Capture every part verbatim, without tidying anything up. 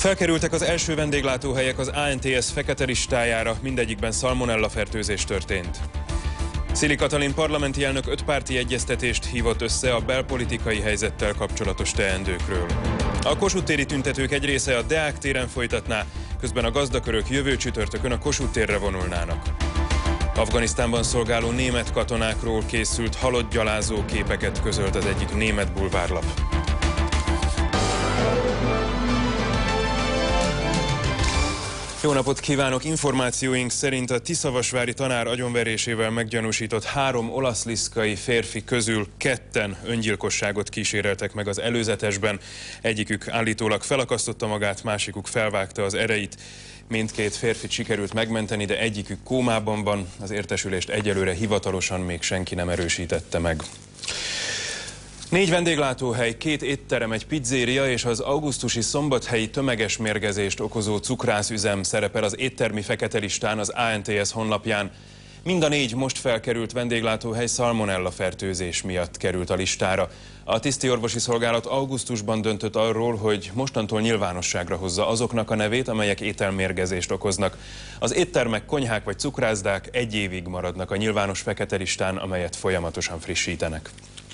Felkerültek az első vendéglátóhelyek az á en té es fekete listájára, mindegyikben szalmonella fertőzés történt. Szili Katalin parlamenti elnök ötpárti egyeztetést hívott össze a belpolitikai helyzettel kapcsolatos teendőkről. A Kossuth téri tüntetők egy része a Deák téren folytatná, közben a gazdakörök jövő csütörtökön a Kossuth térre vonulnának. Afganisztánban szolgáló német katonákról készült halottgyalázó képeket közölt az egyik német bulvárlap. Jó napot kívánok! Információink szerint a tiszavasvári tanár agyonverésével meggyanúsított három olaszliszkai férfi közül ketten öngyilkosságot kíséreltek meg az előzetesben. Egyikük állítólag felakasztotta magát, másikuk felvágta az ereit. Mindkét férfit sikerült megmenteni, de egyikük kómában van. Az értesülést egyelőre hivatalosan még senki nem erősítette meg. Négy vendéglátóhely, két étterem, egy pizzéria és az augusztusi szombathelyi tömeges mérgezést okozó cukrászüzem szerepel az éttermi fekete listán az á en té es honlapján. Mind a négy most felkerült vendéglátóhely szalmonella fertőzés miatt került a listára. A tisztiorvosi szolgálat augusztusban döntött arról, hogy mostantól nyilvánosságra hozza azoknak a nevét, amelyek ételmérgezést okoznak. Az éttermek, konyhák vagy cukrászdák egy évig maradnak a nyilvános fekete listán, amelyet folyamatosan frissítenek.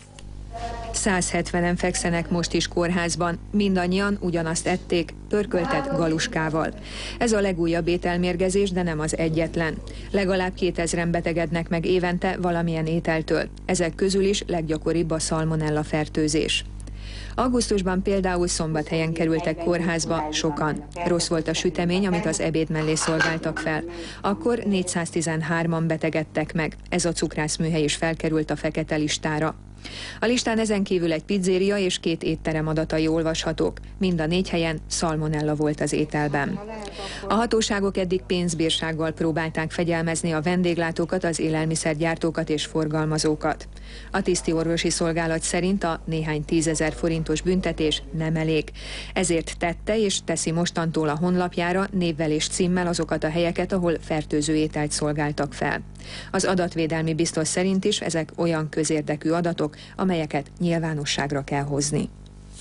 száz hetvenen fekszenek most is kórházban, mindannyian ugyanazt ették, pörköltet galuskával. Ez a legújabb ételmérgezés, de nem az egyetlen. Legalább kétezren betegednek meg évente valamilyen ételtől. Ezek közül is leggyakoribb a szalmonella fertőzés. Augusztusban például Szombathelyen kerültek kórházba sokan. Rossz volt a sütemény, amit az ebéd mellé szolgáltak fel. Akkor négyszáztizenhárman betegedtek meg. Ez a cukrászműhely is felkerült a fekete listára. A listán ezen kívül egy pizzéria és két étterem adatai olvashatók. Mind a négy helyen szalmonella volt az ételben. A hatóságok eddig pénzbírsággal próbálták fegyelmezni a vendéglátókat, az élelmiszergyártókat és forgalmazókat. A tisztiorvosi szolgálat szerint a néhány tízezer forintos büntetés nem elég. Ezért tette és teszi mostantól a honlapjára névvel és címmel azokat a helyeket, ahol fertőző ételt szolgáltak fel. Az adatvédelmi biztos szerint is ezek olyan közérdekű adatok, amelyeket nyilvánosságra kell hozni.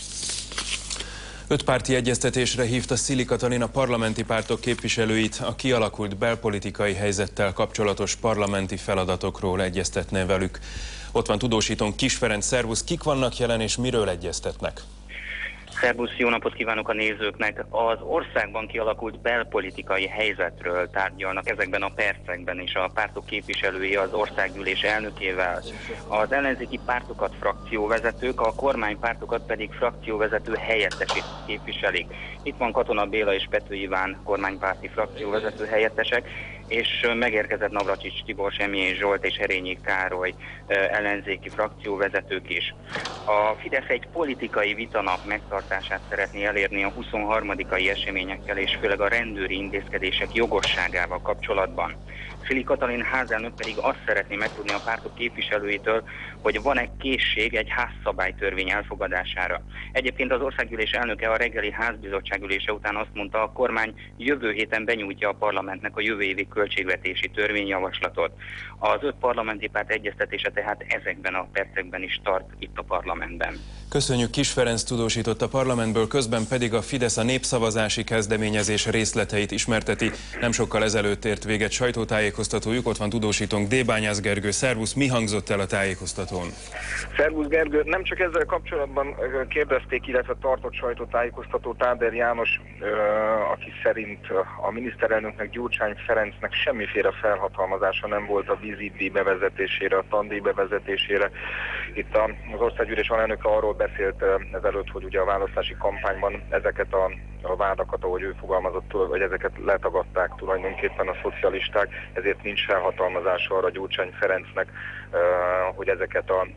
Ötpárti egyeztetésre hívta Szili Katalin a parlamenti pártok képviselőit, a kialakult belpolitikai helyzettel kapcsolatos parlamenti feladatokról egyeztetne velük. Ott van tudósítón Kiss Ferenc, szervusz, kik vannak jelen és miről egyeztetnek? Szerbusz, jó napot kívánok a nézőknek! Az országban kialakult belpolitikai helyzetről tárgyalnak ezekben a percekben is a pártok képviselői az országgyűlés elnökével. Az ellenzéki pártokat frakcióvezetők, a kormánypártokat pedig frakcióvezető helyettesek képviselik. Itt van Katona Béla és Pető Iván kormánypárti frakcióvezető helyettesek, és megérkezett Navracsics Tibor, Semjén Zsolt és Herényi Károly ellenzéki frakcióvezetők is. A Fidesz egy politikai vitanap megtartását szeretné elérni a huszonharmadikai eseményekkel és főleg a rendőri intézkedések jogosságával kapcsolatban. Szili Katalin házelnök pedig azt szeretné megtudni a pártok képviselőitől, hogy van-e készség egy házszabálytörvény elfogadására. Egyébként az országgyűlés elnöke a reggeli házbizottság ülése után azt mondta, a kormány jövő héten benyújtja a parlamentnek a jövő évi költségvetési törvényjavaslatot. Az öt parlamenti párt egyeztetése tehát ezekben a percekben is tart itt a parlamentben. Köszönjük, Kiss Ferenc tudósított a parlamentből, közben pedig a Fidesz a népszavazási kezdeményezés részleteit ismerteti. Nem sokkal ezelőtt ért véget sajtótájékoztatójuk, ott van tudósítónk Débányász Gergő. Szervusz, mi hangzott el a tájékoztatón? Szervusz Gergő, nem csak ezzel kapcsolatban kérdezték, illetve tartott sajtótájékoztatót Áder János, aki szerint a miniszterelnöknek, Gyurcsány Ferencnek semmiféle felhatalmazása nem volt a vízidíj bevezetésére, a tandíj bevezetésére. Itt az országgyűlés alelnöke arról beszélt ezelőtt, hogy ugye a választási kampányban ezeket a, a vádakat, ahogy ő fogalmazott, vagy ezeket letagadták tulajdonképpen a szocialisták, ezért nincs felhatalmazása arra Gyurcsány Ferencnek, hogy ezeket a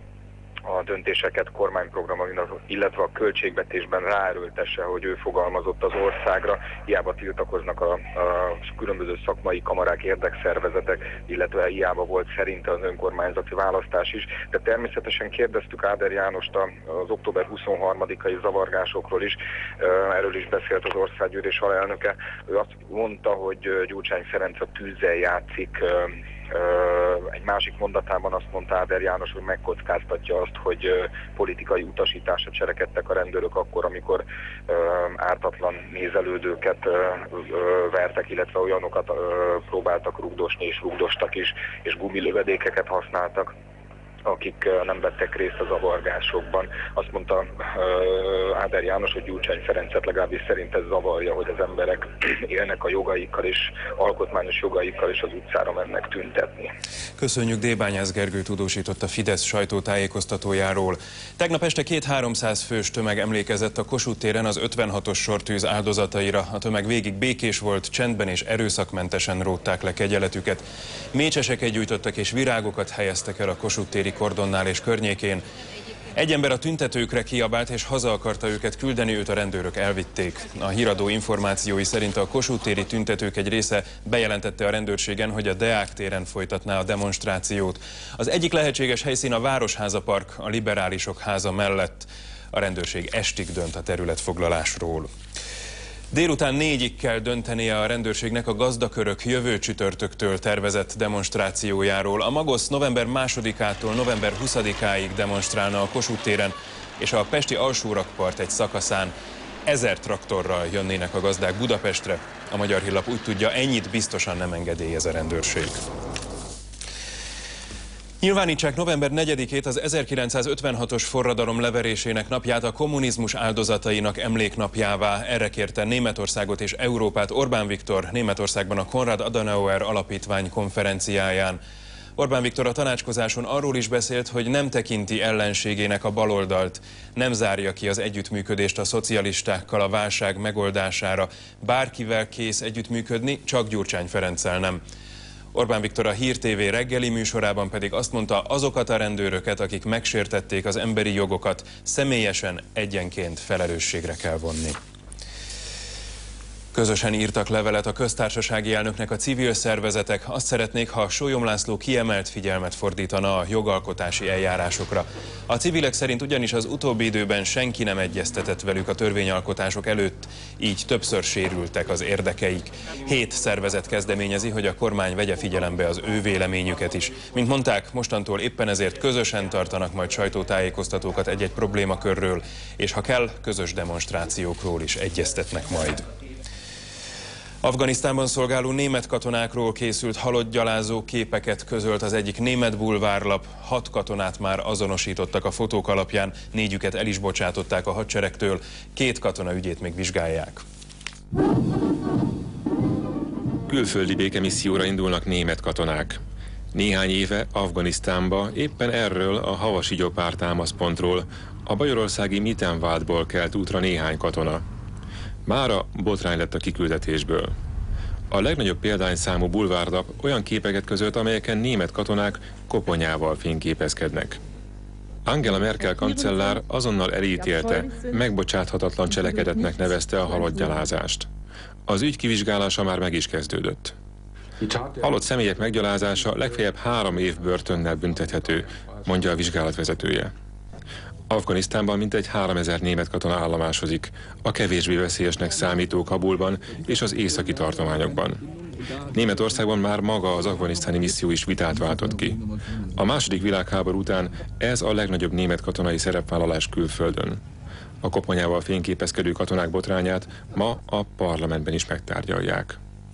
a döntéseket kormányprogramban, illetve a költségvetésben ráerőltesse, hogy ő fogalmazott az országra. Hiába tiltakoznak a, a különböző szakmai kamarák, érdekszervezetek, illetve hiába volt szerinte az önkormányzati választás is. De természetesen kérdeztük Áder Jánost az október huszonharmadikai zavargásokról is, erről is beszélt az országgyűlés alelnöke. Ő azt mondta, hogy Gyurcsány Ferenc a tűzzel játszik, Egy másik mondatában azt mondta Áder János, hogy megkockáztatja azt, hogy politikai utasításra cselekedtek a rendőrök akkor, amikor ártatlan nézelődőket vertek, illetve olyanokat próbáltak rugdosni és rugdostak is, és gumilövedékeket használtak, akik nem vettek részt a zavargásokban. Azt mondta uh, Áder János, hogy Gyurcsány Ferencet legalábbis szerint ez zavarja, hogy az emberek élnek a jogaikkal és alkotmányos jogaikkal és az utcára mennek tüntetni. Köszönjük, Débányász Gergő tudósított a Fidesz sajtótájékoztatójáról. Tegnap este két-háromszáz fős tömeg emlékezett a Kossuth téren az ötvenhatos sortűz áldozataira. A tömeg végig békés volt, csendben és erőszakmentesen rótták le kegyeletüket. Mécseseket gyújtottak és virágokat helyeztek el a Kossuth téri kordonnál és környékén. Egy ember a tüntetőkre kiabált és haza akarta őket küldeni, őt a rendőrök elvitték. A híradó információi szerint a Kossuth téri tüntetők egy része bejelentette a rendőrségen, hogy a Deák téren folytatná a demonstrációt. Az egyik lehetséges helyszín a Városháza Park, a Liberálisok háza mellett. A rendőrség estig dönt a területfoglalásról. Délután négyig kell döntenie a rendőrségnek a gazdakörök jövő csütörtöktől tervezett demonstrációjáról. A Magosz november másodikától november huszadikáig demonstrálna a Kossuth téren, és a pesti alsórakpart egy szakaszán ezer traktorral jönnének a gazdák Budapestre. A Magyar Hírlap úgy tudja, ennyit biztosan nem engedélyez a rendőrség. Nyilvánítsák november negyedikét, az ezerkilencszázötvenhatos forradalom leverésének napját a kommunizmus áldozatainak emléknapjává. Erre kérte Németországot és Európát Orbán Viktor Németországban a Konrad Adenauer Alapítvány konferenciáján. Orbán Viktor a tanácskozáson arról is beszélt, hogy nem tekinti ellenségének a baloldalt, nem zárja ki az együttműködést a szocialistákkal a válság megoldására. Bárkivel kész együttműködni, csak Gyurcsány Ferenccel nem. Orbán Viktor a Hír té vé reggeli műsorában pedig azt mondta, azokat a rendőröket, akik megsértették az emberi jogokat, személyesen egyenként felelősségre kell vonni. Közösen írtak levelet a köztársasági elnöknek a civil szervezetek. Azt szeretnék, ha Sólyom László kiemelt figyelmet fordítana a jogalkotási eljárásokra. A civilek szerint ugyanis az utóbbi időben senki nem egyeztetett velük a törvényalkotások előtt, így többször sérültek az érdekeik. Hét szervezet kezdeményezi, hogy a kormány vegye figyelembe az ő véleményüket is. Mint mondták, mostantól éppen ezért közösen tartanak majd sajtótájékoztatókat egy-egy problémakörről, és ha kell, közös demonstrációkról is egyeztetnek majd. Afganisztánban szolgáló német katonákról készült halottgyalázó képeket közölt az egyik német bulvárlap. Hat katonát már azonosítottak a fotók alapján, négyüket el is bocsátották a hadseregtől, két katona ügyét még vizsgálják. Külföldi békemisszióra indulnak német katonák. Néhány éve Afganisztánba éppen erről a Havasi Gyopár támaszpontról, a bajorországi Mittenwaldból kelt útra néhány katona. Mára botrány lett a kiküldetésből. A legnagyobb példányszámú bulvárlap olyan képeket közölt, amelyeken német katonák koponyával fényképezkednek. Angela Merkel kancellár azonnal elítélte, megbocsáthatatlan cselekedetnek nevezte a halottgyalázást. Az ügy kivizsgálása már meg is kezdődött. Halott személyek meggyalázása legfeljebb három év börtönnel büntethető, mondja a vizsgálat vezetője. Afganisztánban mintegy háromezer német katona állomásozik, a kevésbé veszélyesnek számító Kabulban és az északi tartományokban. Németországban már maga az afganisztáni misszió is vitát váltott ki. A második világháború után ez a legnagyobb német katonai szerepvállalás külföldön. A koponyával fényképezkedő katonák botrányát ma a parlamentben is megtárgyalják.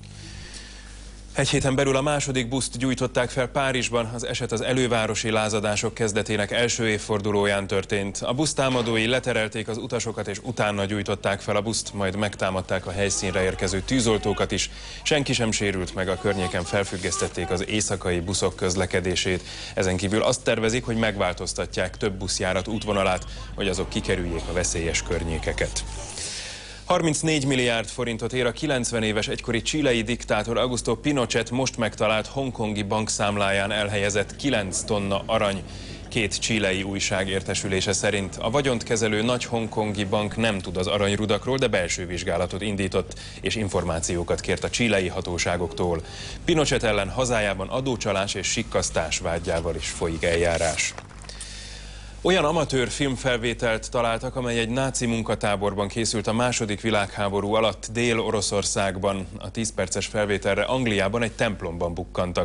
Egy héten belül a második buszt gyújtották fel Párizsban, az eset az elővárosi lázadások kezdetének első évfordulóján történt. A busz támadói leterelték az utasokat és utána gyújtották fel a buszt, majd megtámadták a helyszínre érkező tűzoltókat is. Senki sem sérült meg, a környéken felfüggesztették az éjszakai buszok közlekedését. Ezen kívül azt tervezik, hogy megváltoztatják több buszjárat útvonalát, hogy azok kikerüljék a veszélyes környékeket. harmincnégy milliárd forintot ér a kilencven éves egykori chilei diktátor Augusto Pinochet most megtalált hongkongi bankszámláján elhelyezett kilenc tonna arany. Két chilei újság értesülése szerint a vagyont kezelő nagy hongkongi bank nem tud az aranyrudakról, de belső vizsgálatot indított és információkat kért a chilei hatóságoktól. Pinochet ellen hazájában adócsalás és sikkasztás vádjával is folyik eljárás. Olyan amatőr filmfelvételt találtak, amely egy náci munkatáborban készült a második világháború alatt Dél-Oroszországban. A tíz perces felvételre Angliában egy templomban bukkantak.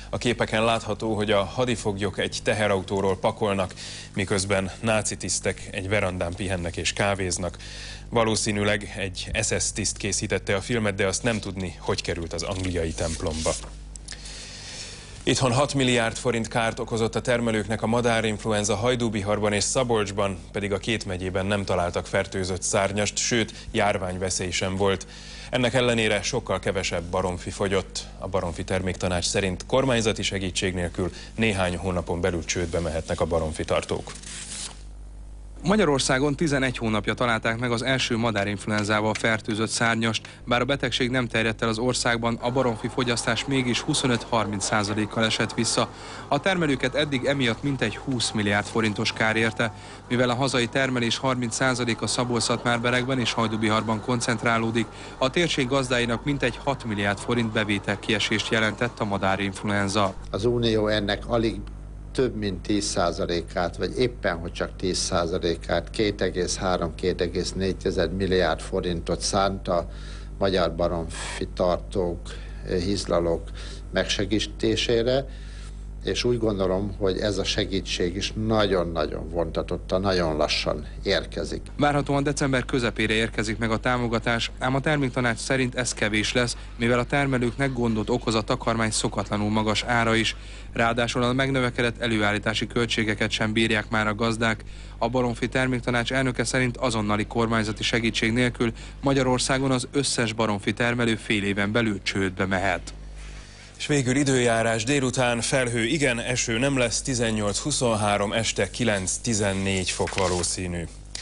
A képeken látható, hogy a hadifoglyok egy teherautóról pakolnak, miközben náci tisztek egy verandán pihennek és kávéznak. Valószínűleg egy es es tiszt készítette a filmet, de azt nem tudni, hogy került az angliai templomba. Itthon hat milliárd forint kárt okozott a termelőknek a madárinfluenza Hajdúbiharban és Szabolcsban, pedig a két megyében nem találtak fertőzött szárnyast, sőt, járványveszély sem volt. Ennek ellenére sokkal kevesebb baromfi fogyott. A baromfi terméktanács szerint kormányzati segítség nélkül néhány hónapon belül csődbe mehetnek a baromfi tartók. Magyarországon tizenegy hónapja találták meg az első madárinfluenzával fertőzött szárnyast, bár a betegség nem terjedt el az országban, a baromfi fogyasztás mégis huszonöt-harminc százalékkal esett vissza. A termelőket eddig emiatt mintegy húsz milliárd forintos kár érte, mivel a hazai termelés harminc százaléka Szabolcs-Szatmár-Beregben és Hajdúbiharban koncentrálódik, a térség gazdáinak mintegy hat milliárd forint bevétel kiesést jelentett a madárinfluenza. Az Unió ennek alig több mint tíz százalékát, vagy éppen, hogy csak tíz százalékát, két egész három - két egész négy milliárd forintot szánt a magyar baromfi tartók, hízlalók megsegítésére, és úgy gondolom, hogy ez a segítség is nagyon-nagyon vontatottan, nagyon lassan érkezik. Várhatóan december közepére érkezik meg a támogatás, ám a terméktanács szerint ez kevés lesz, mivel a termelőknek gondot okoz a takarmány szokatlanul magas ára is. Ráadásul a megnövekedett előállítási költségeket sem bírják már a gazdák. A baromfi terméktanács elnöke szerint azonnali kormányzati segítség nélkül Magyarországon az összes baromfi termelő fél éven belül csődbe mehet. És végül időjárás: délután felhő igen, eső nem lesz, tizennyolc - huszonhárom, este kilenc - tizennégy fok valószínű.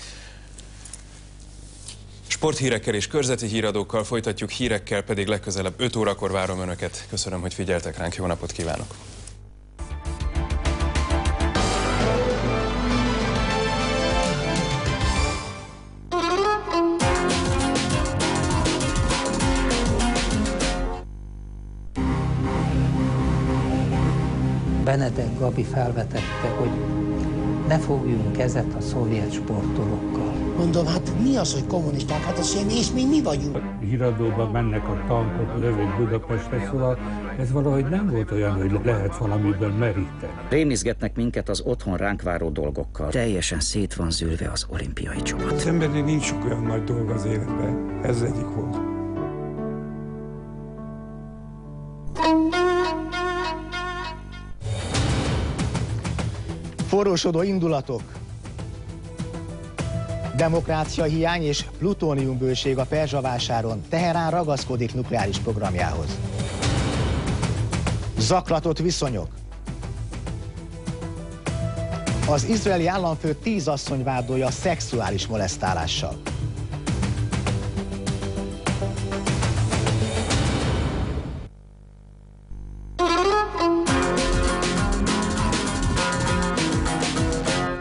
Sporthírekkel és körzeti híradókkal folytatjuk, hírekkel pedig legközelebb öt órakor várom Önöket. Köszönöm, hogy figyeltek ránk, jó napot kívánok! Benedek Gabi felvetette, hogy ne fogjunk kezet a szovjet sportolókkal. Mondom, hát mi az, hogy kommunisták? Hát az semmi, és mi mi vagyunk. A híradóban mennek a tankok, lövök Budapestre, szóval ez valahogy nem volt olyan, hogy lehet valamiből meríteni. Rémizgetnek minket az otthon ránk váró dolgokkal. Teljesen szét van zűrve az olimpiai csapat. Az embernek nincs sok olyan nagy dolog az életben, ez egyik volt. Forrósodó indulatok, demokrácia hiány és plutóniumbőség a Perzsa-vásáron. Teherán ragaszkodik nukleáris programjához. Zaklatott viszonyok. Az izraeli államfő tíz asszony vádolja szexuális molesztálással.